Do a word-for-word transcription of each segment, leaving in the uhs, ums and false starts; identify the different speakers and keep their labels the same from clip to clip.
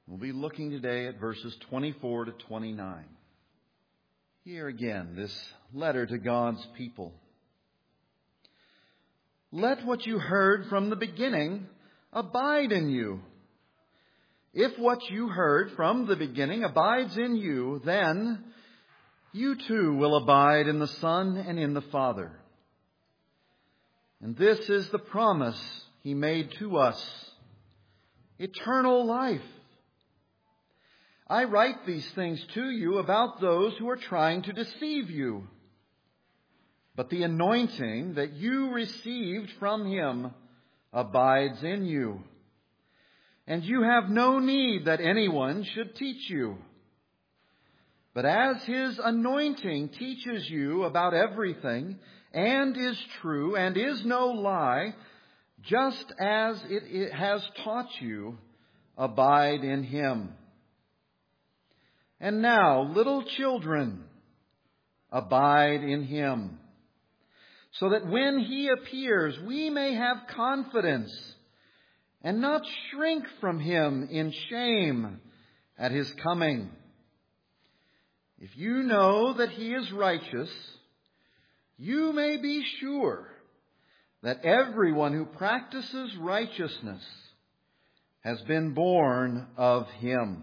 Speaker 1: We'll be looking today at verses twenty-four to twenty-nine. Here again, this letter to God's people. Let what you heard from the beginning abide in you. If what you heard from the beginning abides in you, then you too will abide in the Son and in the Father. And this is the promise He made to us, eternal life. I write these things to you about those who are trying to deceive you. But the anointing that you received from Him abides in you. And you have no need that anyone should teach you. But as His anointing teaches you about everything, and is true, and is no lie, just as it, it has taught you, abide in Him. And now, little children, abide in Him, so that when He appears, we may have confidence and not shrink from Him in shame at His coming. If you know that He is righteous, you may be sure that everyone who practices righteousness has been born of Him.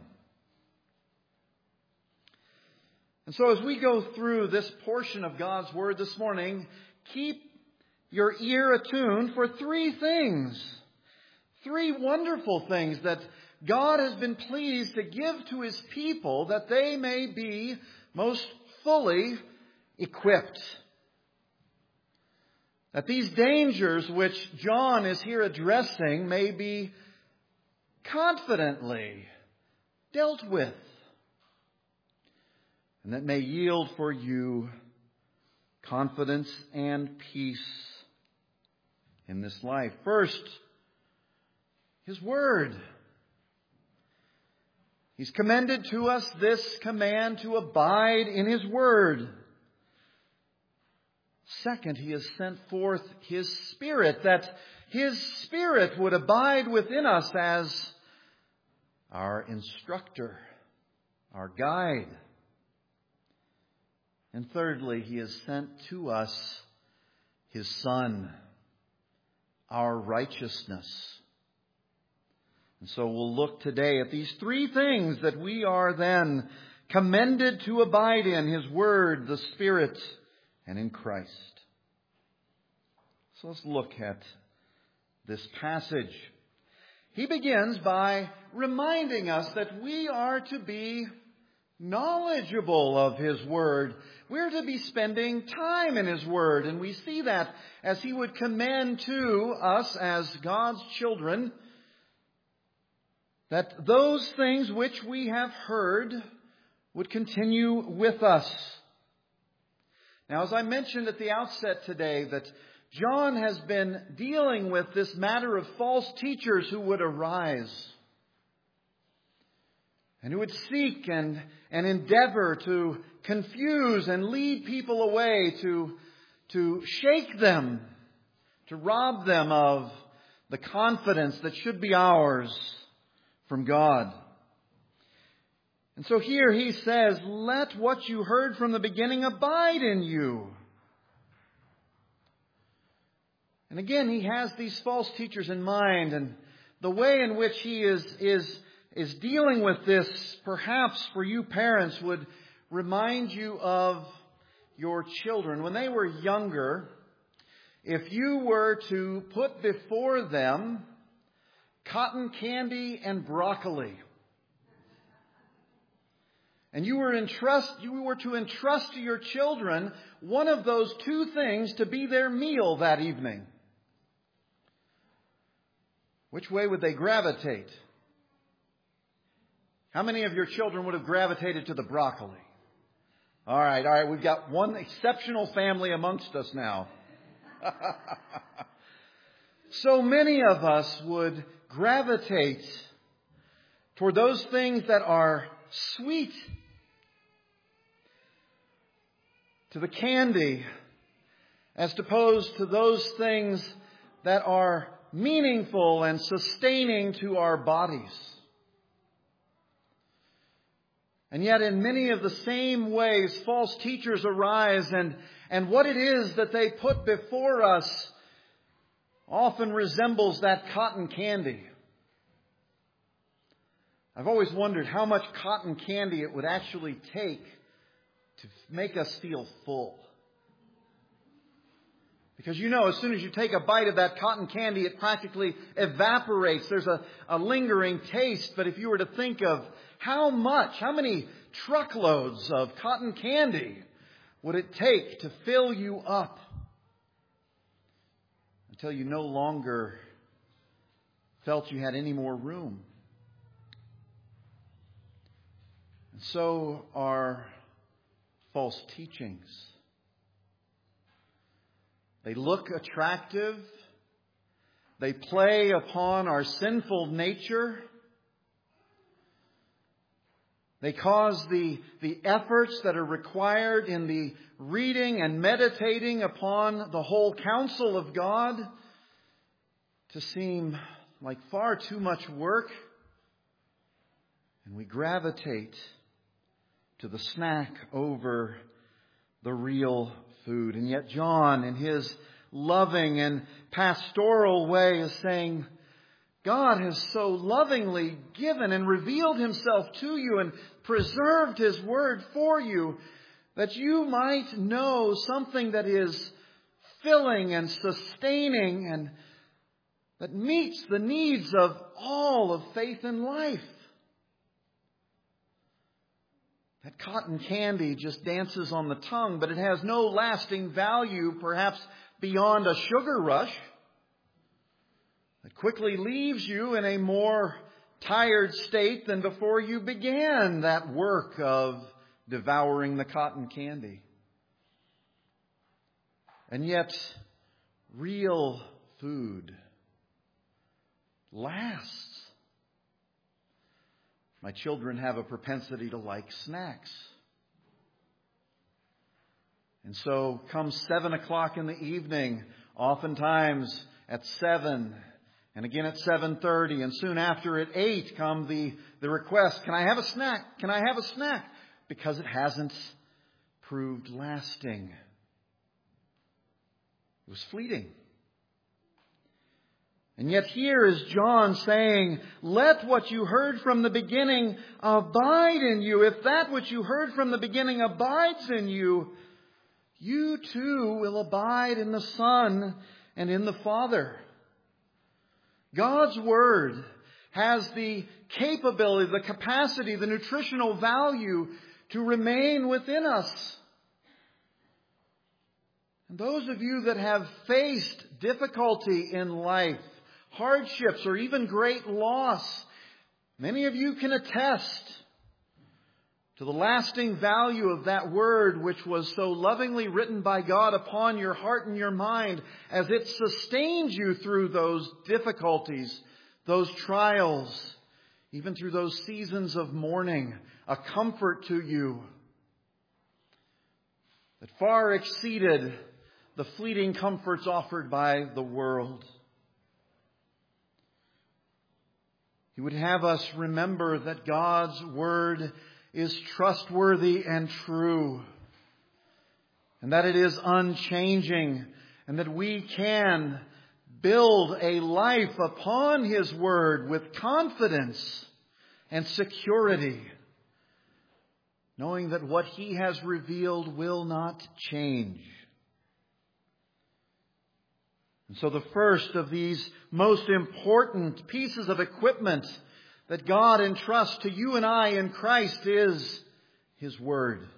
Speaker 1: And so as we go through this portion of God's Word this morning, keep your ear attuned for three things. Three wonderful things that God has been pleased to give to His people that they may be most fully equipped. That these dangers which John is here addressing may be confidently dealt with. And that may yield for you confidence and peace in this life. First, His Word. He's commended to us this command to abide in His Word. Second, He has sent forth His Spirit, that His Spirit would abide within us as our instructor, our guide. And thirdly, He has sent to us His Son, our righteousness. And so we'll look today at these three things that we are then commended to abide in: His Word, the Spirit, and in Christ. So let's look at this passage. He begins by reminding us that we are to be knowledgeable of His Word. We're to be spending time in His Word. And we see that as He would commend to us as God's children, that those things which we have heard would continue with us. Now, as I mentioned at the outset today, that John has been dealing with this matter of false teachers who would arise and who would seek and, and endeavor to confuse and lead people away, to, to shake them, to rob them of the confidence that should be ours from God. And so here he says, let what you heard from the beginning abide in you. And again, he has these false teachers in mind, and the way in which he is, is, is dealing with this, perhaps for you parents, would remind you of your children. When they were younger, if you were to put before them cotton candy and broccoli, and you were entrust, you were to entrust to your children one of those two things to be their meal that evening, which way would they gravitate? How many of your children would have gravitated to the broccoli? All right, all right, we've got one exceptional family amongst us now. So many of us would gravitate toward those things that are sweet, to the candy, as opposed to those things that are meaningful and sustaining to our bodies. And yet in many of the same ways, false teachers arise, and, and what it is that they put before us often resembles that cotton candy. I've always wondered how much cotton candy it would actually take to make us feel full. Because you know, as soon as you take a bite of that cotton candy, it practically evaporates. There's a, a lingering taste. But if you were to think of how much, how many truckloads of cotton candy would it take to fill you up until you no longer felt you had any more room? And so are false teachings. They look attractive. They play upon our sinful nature. They cause the, the efforts that are required in the reading and meditating upon the whole counsel of God to seem like far too much work. And we gravitate to the snack over the real food. And yet John, in his loving and pastoral way, is saying, God has so lovingly given and revealed Himself to you and preserved His Word for you that you might know something that is filling and sustaining and that meets the needs of all of faith and life. That cotton candy just dances on the tongue, but it has no lasting value, perhaps beyond a sugar rush. It quickly leaves you in a more tired state than before you began that work of devouring the cotton candy. And yet, real food lasts. My children have a propensity to like snacks. And so come seven o'clock in the evening, oftentimes at seven, and again at seven thirty, and soon after at eight come the, the request, can I have a snack? Can I have a snack? Because it hasn't proved lasting. It was fleeting. And yet here is John saying, let what you heard from the beginning abide in you. If that which you heard from the beginning abides in you, you too will abide in the Son and in the Father. God's Word has the capability, the capacity, the nutritional value to remain within us. And those of you that have faced difficulty in life, hardships, or even great loss, many of you can attest to the lasting value of that word which was so lovingly written by God upon your heart and your mind as it sustains you through those difficulties, those trials, even through those seasons of mourning, a comfort to you that far exceeded the fleeting comforts offered by the world. He would have us remember that God's Word is trustworthy and true, and that it is unchanging, and that we can build a life upon His Word with confidence and security, knowing that what He has revealed will not change. And so the first of these most important pieces of equipment that God entrusts to you and I in Christ is His Word.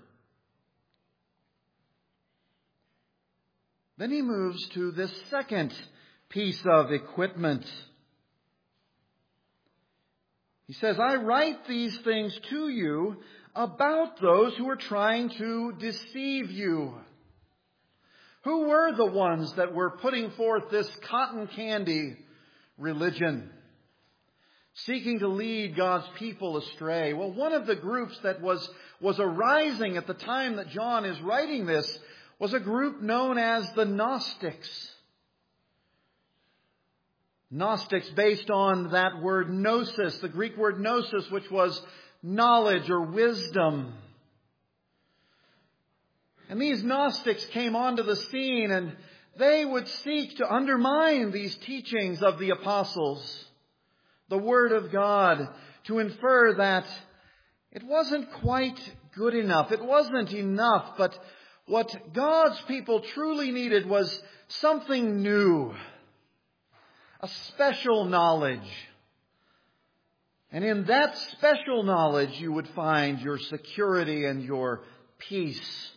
Speaker 1: Then he moves to this second piece of equipment. He says, I write these things to you about those who are trying to deceive you. Who were the ones that were putting forth this cotton candy religion, seeking to lead God's people astray? Well, one of the groups that was, was arising at the time that John is writing this was a group known as the Gnostics. Gnostics based on that word gnosis, the Greek word gnosis, which was knowledge or wisdom. And these Gnostics came onto the scene, and they would seek to undermine these teachings of the apostles, the Word of God, to infer that it wasn't quite good enough. It wasn't enough, but what God's people truly needed was something new, a special knowledge. And in that special knowledge, you would find your security and your peace.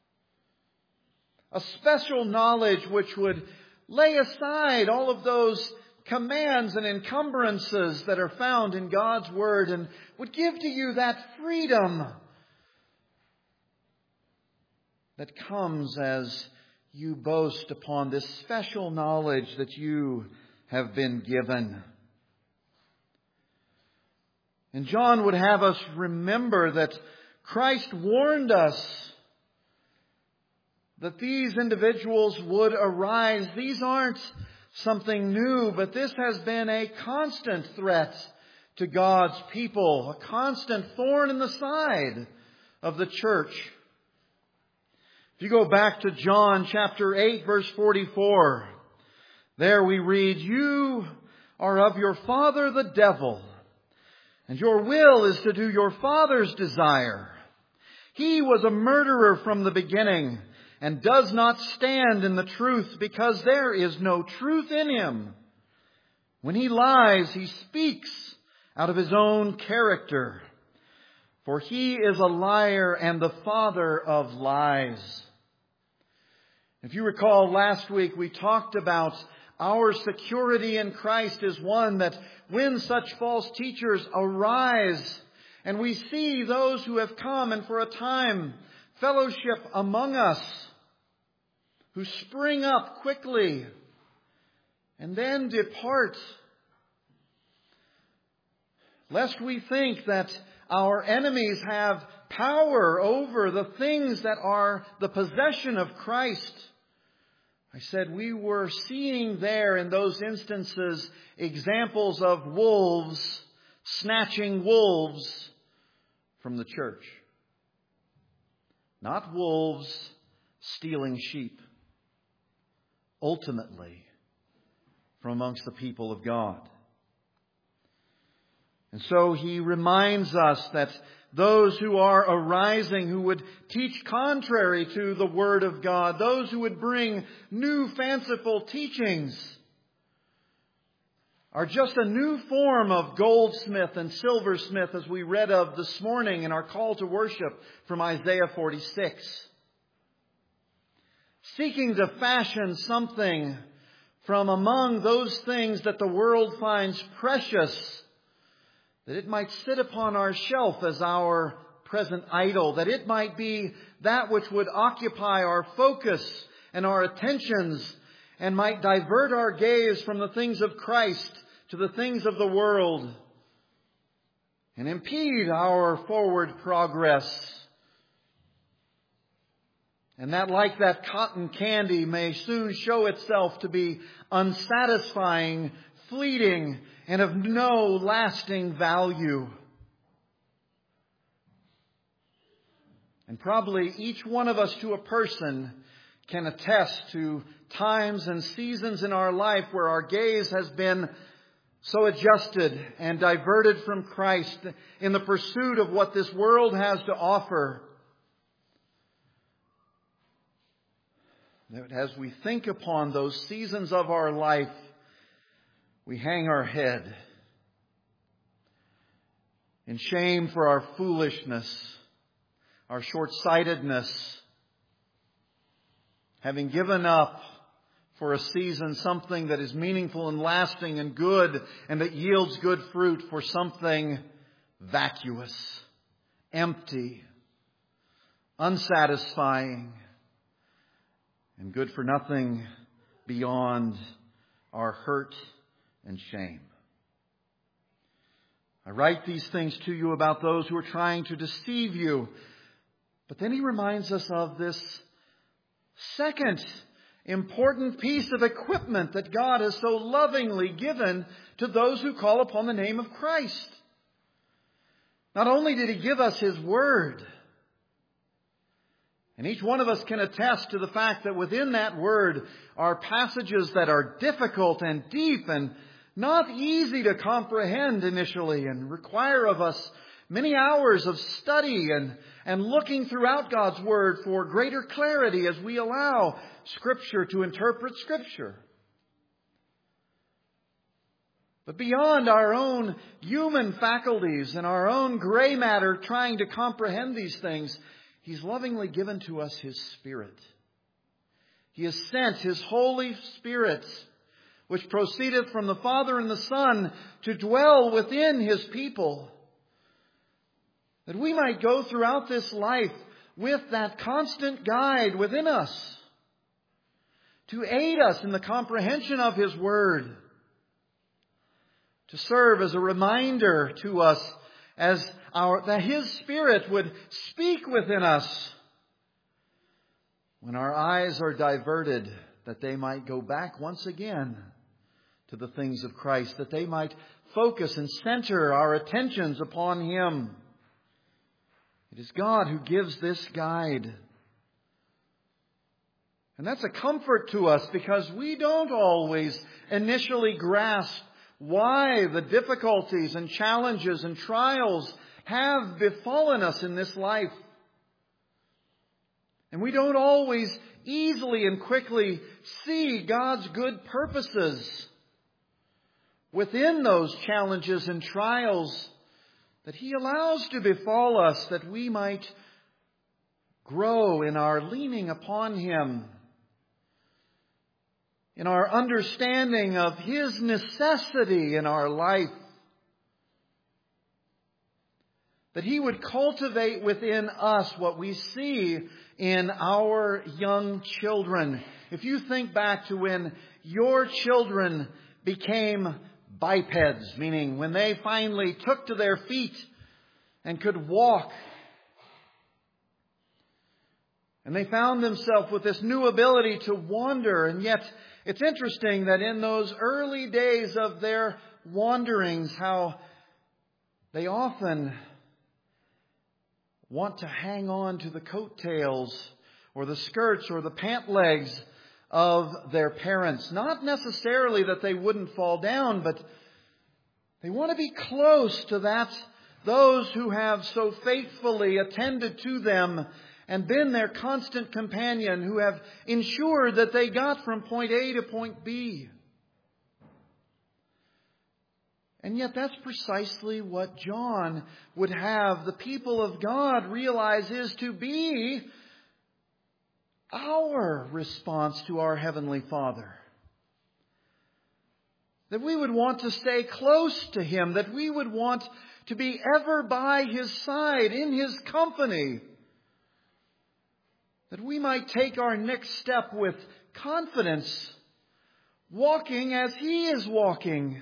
Speaker 1: A special knowledge which would lay aside all of those commands and encumbrances that are found in God's Word and would give to you that freedom that comes as you boast upon this special knowledge that you have been given. And John would have us remember that Christ warned us that these individuals would arise. These aren't something new, but this has been a constant threat to God's people, a constant thorn in the side of the church. If you go back to John chapter eight, verse forty-four, there we read, "You are of your father the devil, and your will is to do your father's desire. He was a murderer from the beginning, and does not stand in the truth, because there is no truth in him. When he lies, he speaks out of his own character, for he is a liar and the father of lies." If you recall, last week we talked about our security in Christ is one that when such false teachers arise, and we see those who have come and for a time fellowship among us, who spring up quickly and then depart, lest we think that our enemies have power over the things that are the possession of Christ. I said we were seeing there in those instances examples of wolves snatching wolves from the church. Not wolves stealing sheep. Ultimately, from amongst the people of God. And so he reminds us that those who are arising, who would teach contrary to the Word of God, those who would bring new fanciful teachings, are just a new form of goldsmith and silversmith, as we read of this morning in our call to worship from Isaiah forty-six. Seeking to fashion something from among those things that the world finds precious, that it might sit upon our shelf as our present idol, that it might be that which would occupy our focus and our attentions and might divert our gaze from the things of Christ to the things of the world and impede our forward progress. And that, like that cotton candy, may soon show itself to be unsatisfying, fleeting, and of no lasting value. And probably each one of us to a person can attest to times and seasons in our life where our gaze has been so adjusted and diverted from Christ in the pursuit of what this world has to offer. That as we think upon those seasons of our life, we hang our head in shame for our foolishness, our short-sightedness, having given up for a season something that is meaningful and lasting and good and that yields good fruit for something vacuous, empty, unsatisfying, and good for nothing beyond our hurt and shame. I write these things to you about those who are trying to deceive you. But then he reminds us of this second important piece of equipment that God has so lovingly given to those who call upon the name of Christ. Not only did He give us His Word, and each one of us can attest to the fact that within that Word are passages that are difficult and deep and not easy to comprehend initially and require of us many hours of study and, and looking throughout God's Word for greater clarity as we allow Scripture to interpret Scripture. But beyond our own human faculties and our own gray matter trying to comprehend these things, He's lovingly given to us His Spirit. He has sent His Holy Spirit, which proceedeth from the Father and the Son, to dwell within His people, that we might go throughout this life with that constant guide within us, to aid us in the comprehension of His Word, to serve as a reminder to us as our, that His Spirit would speak within us when our eyes are diverted, that they might go back once again to the things of Christ, that they might focus and center our attentions upon Him. It is God who gives this guide. And that's a comfort to us because we don't always initially grasp why the difficulties and challenges and trials have befallen us in this life. And we don't always easily and quickly see God's good purposes within those challenges and trials that He allows to befall us, that we might grow in our leaning upon Him, in our understanding of His necessity in our life, that He would cultivate within us what we see in our young children. If you think back to when your children became bipeds, meaning when they finally took to their feet and could walk, and they found themselves with this new ability to wander, and yet it's interesting that in those early days of their wanderings, how they often want to hang on to the coattails or the skirts or the pant legs of their parents. Not necessarily that they wouldn't fall down, but they want to be close to that, those who have so faithfully attended to them and been their constant companion, who have ensured that they got from point A to point B. And yet that's precisely what John would have the people of God realize is to be our response to our Heavenly Father. That we would want to stay close to Him, that we would want to be ever by His side, in His company, that we might take our next step with confidence, walking as He is walking,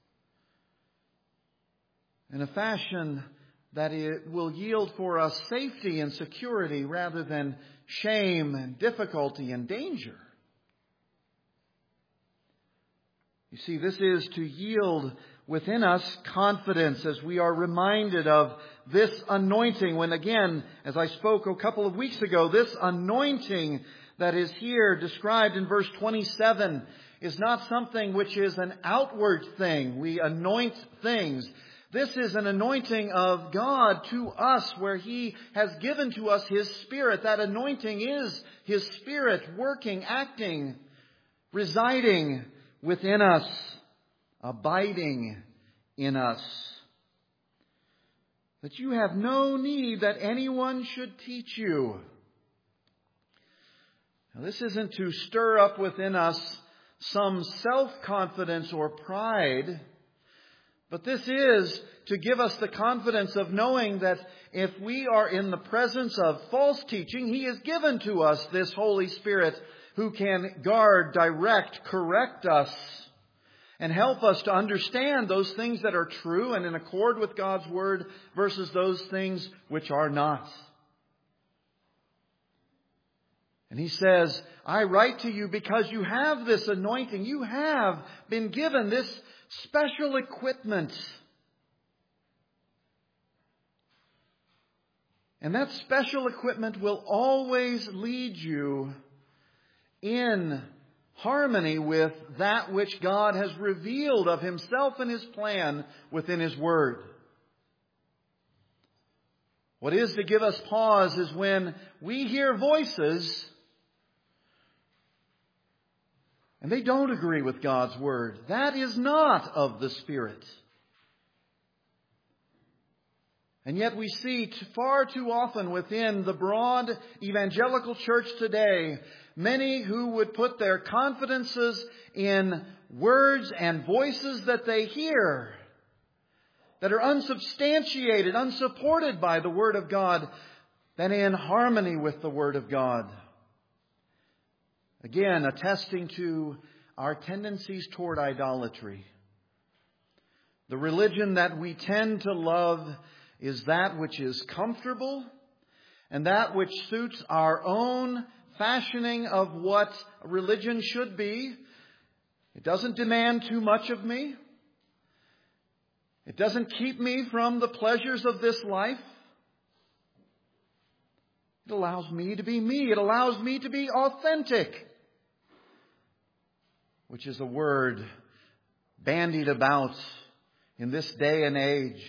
Speaker 1: in a fashion that it will yield for us safety and security rather than shame and difficulty and danger. You see, this is to yield within us confidence as we are reminded of this anointing when, again, as I spoke a couple of weeks ago, this anointing that is here described in verse twenty-seven is not something which is an outward thing. We anoint things. This is an anointing of God to us where He has given to us His Spirit. That anointing is His Spirit working, acting, residing within us, abiding in us. That you have no need that anyone should teach you. Now, this isn't to stir up within us some self-confidence or pride, but this is to give us the confidence of knowing that if we are in the presence of false teaching, He has given to us this Holy Spirit who can guard, direct, correct us, and help us to understand those things that are true and in accord with God's Word versus those things which are not. And he says, I write to you because you have this anointing. You have been given this special equipment. And that special equipment will always lead you in harmony with that which God has revealed of Himself and His plan within His Word. What is to give us pause is when we hear voices and they don't agree with God's Word. That is not of the Spirit. And yet we see far too often within the broad evangelical church today, many who would put their confidences in words and voices that they hear that are unsubstantiated, unsupported by the Word of God, than in harmony with the Word of God. Again, attesting to our tendencies toward idolatry. The religion that we tend to love is that which is comfortable and that which suits our own fashioning of what religion should be. It doesn't demand too much of me. It doesn't keep me from the pleasures of this life. It allows me to be me. It allows me to be authentic, which is a word bandied about in this day and age.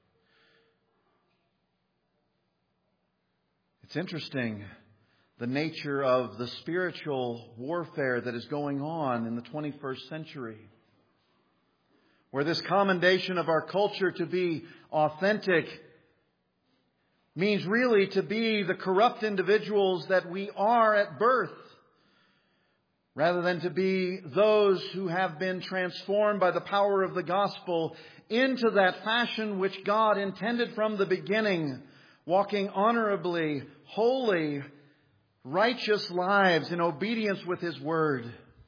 Speaker 1: It's interesting, the nature of the spiritual warfare that is going on in the twenty-first century, where this commendation of our culture to be authentic means really to be the corrupt individuals that we are at birth, rather than to be those who have been transformed by the power of the gospel into that fashion which God intended from the beginning, walking honorably, holy, righteous lives in obedience with His Word.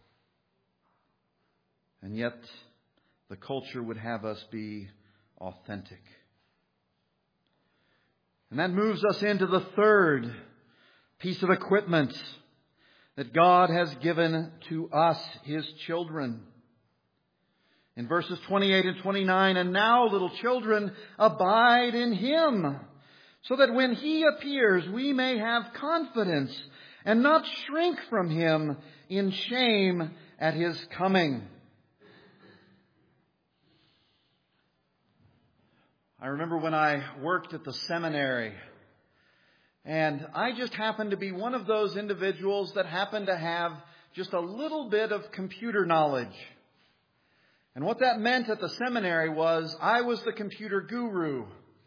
Speaker 1: And yet, the culture would have us be authentic. And that moves us into the third piece of equipment that God has given to us, His children. In verses twenty-eight and twenty-nine, and now, little children, abide in Him, so that when He appears, we may have confidence and not shrink from Him in shame at His coming. I remember when I worked at the seminary, and I just happened to be one of those individuals that happened to have just a little bit of computer knowledge. And what that meant at the seminary was I was the computer guru.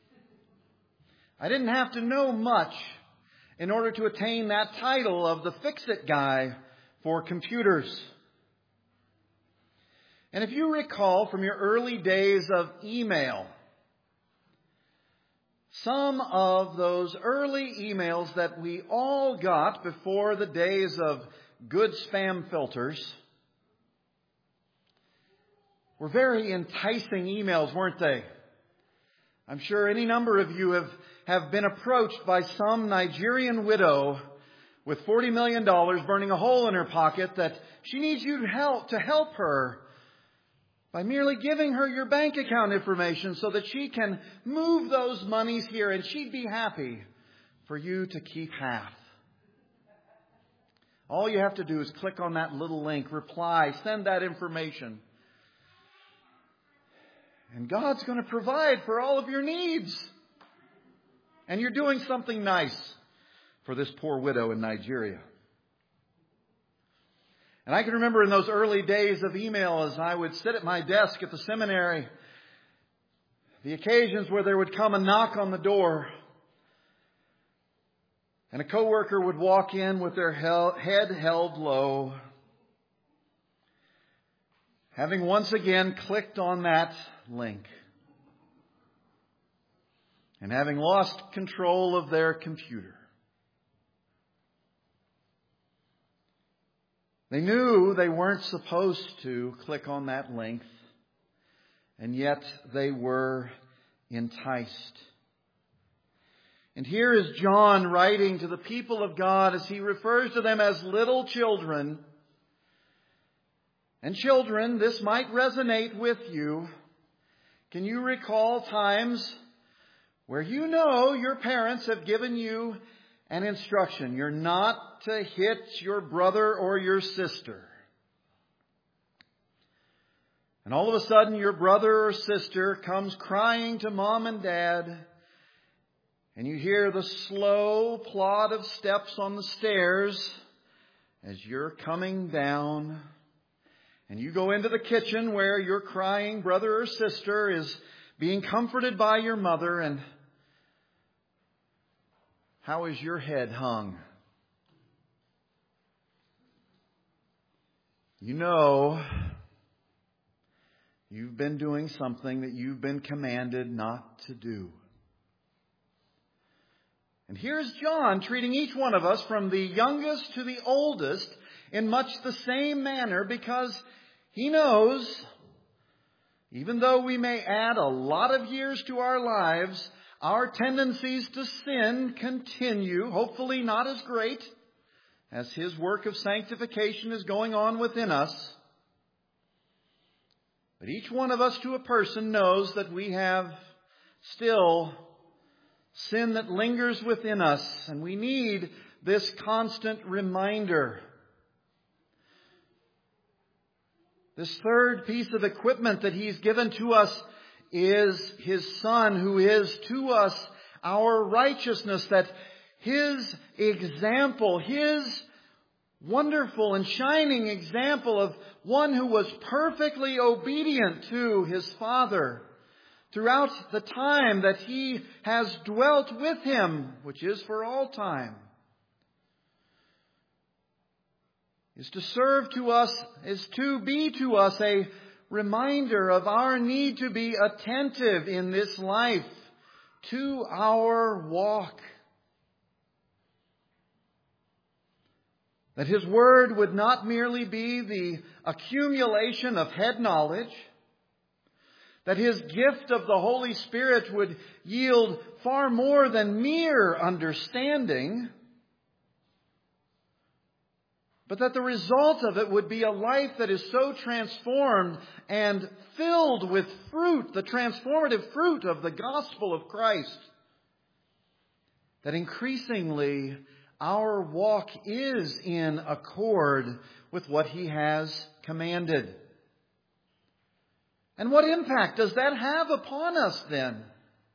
Speaker 1: I didn't have to know much in order to attain that title of the fix-it guy for computers. And if you recall from your early days of email, some of those early emails that we all got before the days of good spam filters were very enticing emails, weren't they? I'm sure any number of you have, have been approached by some Nigerian widow with forty million dollars burning a hole in her pocket that she needs you to help, to help her by merely giving her your bank account information so that she can move those monies here and she'd be happy for you to keep half. All you have to do is click on that little link, reply, send that information. And God's going to provide for all of your needs. And you're doing something nice for this poor widow in Nigeria. And I can remember in those early days of email, as I would sit at my desk at the seminary, the occasions where there would come a knock on the door and a coworker would walk in with their head held low, having once again clicked on that link and having lost control of their computer. They knew they weren't supposed to click on that link, and yet they were enticed. And here is John writing to the people of God as he refers to them as little children. And children, this might resonate with you. Can you recall times where you know your parents have given you an instruction? You're not to hit your brother or your sister. And all of a sudden your brother or sister comes crying to mom and dad. And you hear the slow plod of steps on the stairs as you're coming down. And you go into the kitchen where your crying brother or sister is being comforted by your mother. And how is your head hung? You know you've been doing something that you've been commanded not to do. And here's John treating each one of us from the youngest to the oldest in much the same manner, because he knows, even though we may add a lot of years to our lives, our tendencies to sin continue, hopefully not as great as his work of sanctification is going on within us. But each one of us to a person knows that we have still sin that lingers within us, and we need this constant reminder. This third piece of equipment that he's given to us is his Son, who is to us our righteousness, that his example, his wonderful and shining example of one who was perfectly obedient to his Father throughout the time that he has dwelt with him, which is for all time, is to serve to us, is to be to us a reminder of our need to be attentive in this life to our walk. That his word would not merely be the accumulation of head knowledge, that his gift of the Holy Spirit would yield far more than mere understanding, but that the result of it would be a life that is so transformed and filled with fruit, the transformative fruit of the gospel of Christ, that increasingly our walk is in accord with what he has commanded. And what impact does that have upon us then?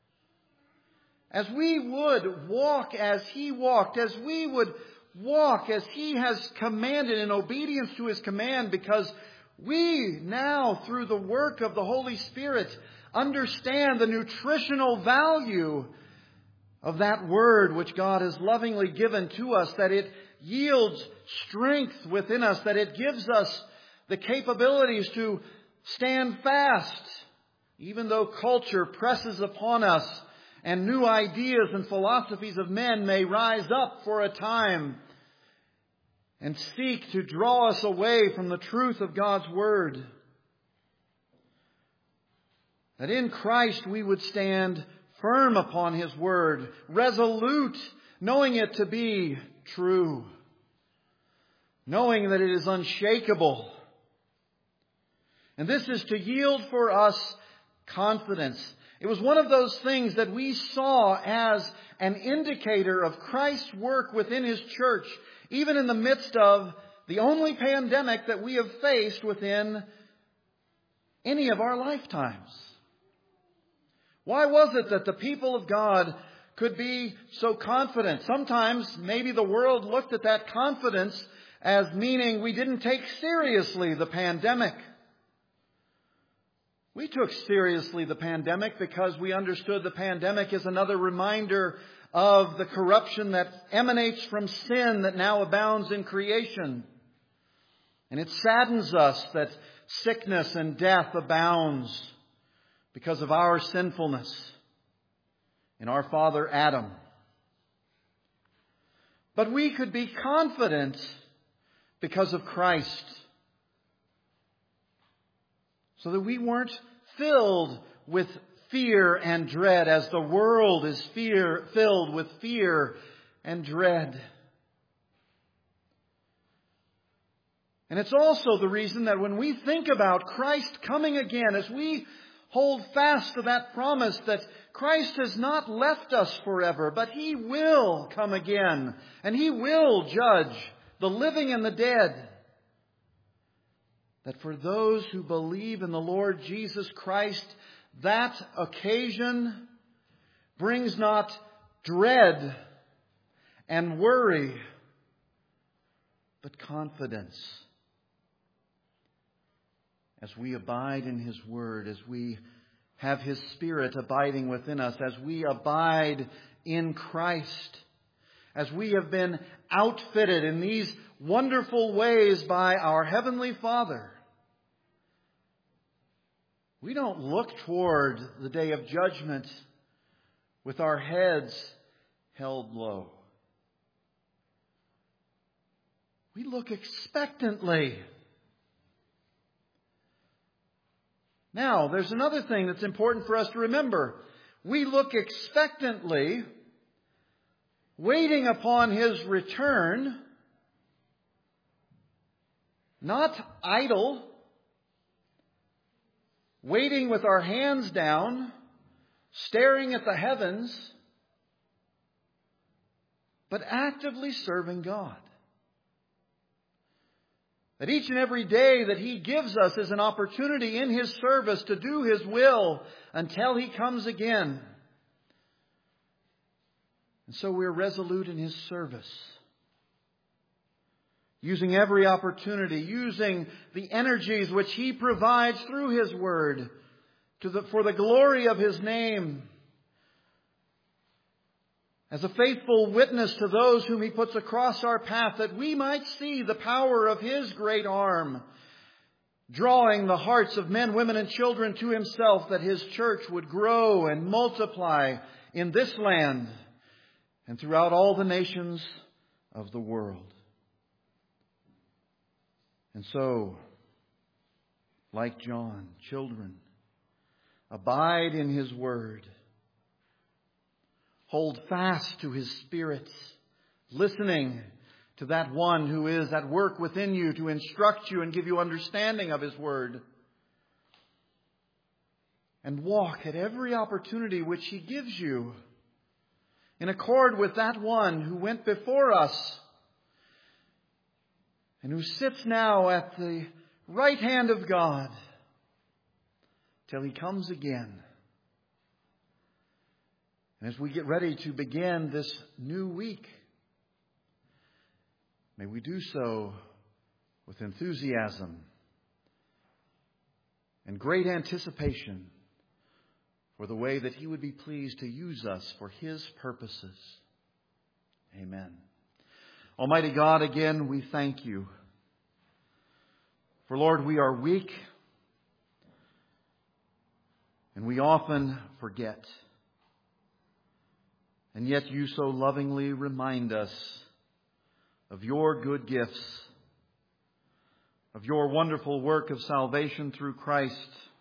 Speaker 1: As we would walk as he walked, as we would walk as he has commanded in obedience to his command, because we now, through the work of the Holy Spirit, understand the nutritional value of that word which God has lovingly given to us, that it yields strength within us, that it gives us the capabilities to stand fast, even though culture presses upon us and new ideas and philosophies of men may rise up for a time and seek to draw us away from the truth of God's Word. That in Christ we would stand firm upon His Word, resolute, knowing it to be true, knowing that it is unshakable. And this is to yield for us confidence. It was one of those things that we saw as an indicator of Christ's work within His church, even in the midst of the only pandemic that we have faced within any of our lifetimes. Why was it that the people of God could be so confident? Sometimes maybe the world looked at that confidence as meaning we didn't take seriously the pandemic. We took seriously the pandemic because we understood the pandemic is another reminder of the corruption that emanates from sin that now abounds in creation. And it saddens us that sickness and death abounds because of our sinfulness in our father Adam. But we could be confident because of Christ, so that we weren't filled with fear and dread, as the world is fear filled with fear and dread. And it's also the reason that when we think about Christ coming again, as we hold fast to that promise that Christ has not left us forever, but He will come again, and He will judge the living and the dead, that for those who believe in the Lord Jesus Christ, that occasion brings not dread and worry, but confidence. As we abide in His Word, as we have His Spirit abiding within us, as we abide in Christ, as we have been outfitted in these wonderful ways by our Heavenly Father, we don't look toward the day of judgment with our heads held low. We look expectantly. Now, there's another thing that's important for us to remember. We look expectantly, waiting upon His return, not idle, waiting with our hands down, staring at the heavens, but actively serving God. That each and every day that He gives us is an opportunity in His service to do His will until He comes again. And so we're resolute in His service, using every opportunity, using the energies which He provides through His Word to the, for the glory of His name, as a faithful witness to those whom He puts across our path, that we might see the power of His great arm, drawing the hearts of men, women, and children to Himself, that His church would grow and multiply in this land and throughout all the nations of the world. And so, like John, children, abide in His Word. Hold fast to His Spirit, listening to that one who is at work within you to instruct you and give you understanding of His Word. And walk at every opportunity which He gives you in accord with that one who went before us and who sits now at the right hand of God till He comes again. And as we get ready to begin this new week, may we do so with enthusiasm and great anticipation for the way that He would be pleased to use us for His purposes. Amen. Almighty God, again, we thank You. For, Lord, we are weak and we often forget. And yet You so lovingly remind us of Your good gifts, of Your wonderful work of salvation through Christ,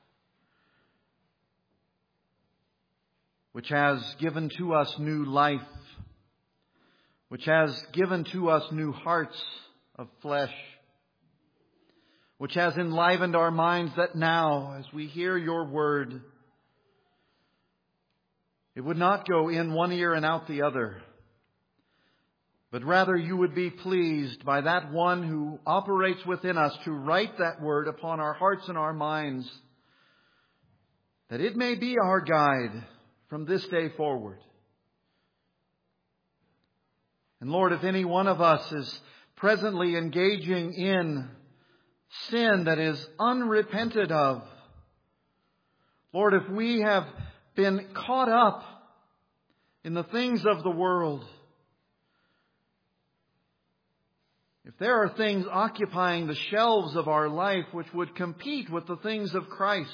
Speaker 1: which has given to us new life, which has given to us new hearts of flesh, which has enlivened our minds, that now, as we hear Your word, it would not go in one ear and out the other, but rather You would be pleased by that one who operates within us to write that word upon our hearts and our minds, that it may be our guide from this day forward. And Lord, if any one of us is presently engaging in sin that is unrepented of, Lord, if we have been caught up in the things of the world, if there are things occupying the shelves of our life which would compete with the things of Christ,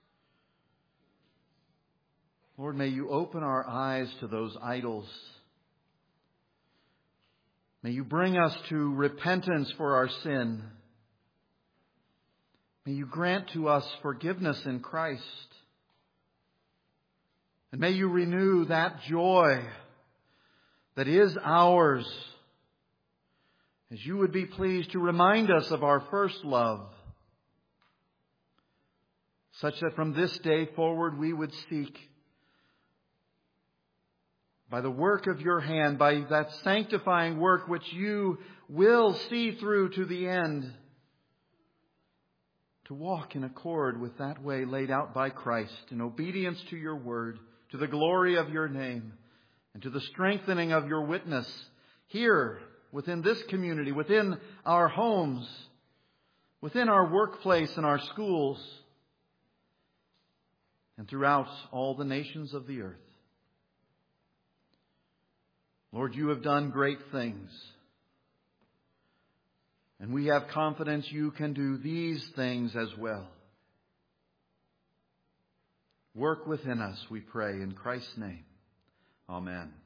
Speaker 1: Lord, may You open our eyes to those idols. May You bring us to repentance for our sin. May You grant to us forgiveness in Christ. And may you renew that joy that is ours, as you would be pleased to remind us of our first love, such that from this day forward we would seek, by the work of your hand, by that sanctifying work which you will see through to the end, to walk in accord with that way laid out by Christ, in obedience to your word, to the glory of your name, and to the strengthening of your witness here within this community, within our homes, within our workplace and our schools, and throughout all the nations of the earth. Lord, you have done great things, and we have confidence you can do these things as well. Work within us, we pray, in Christ's name. Amen.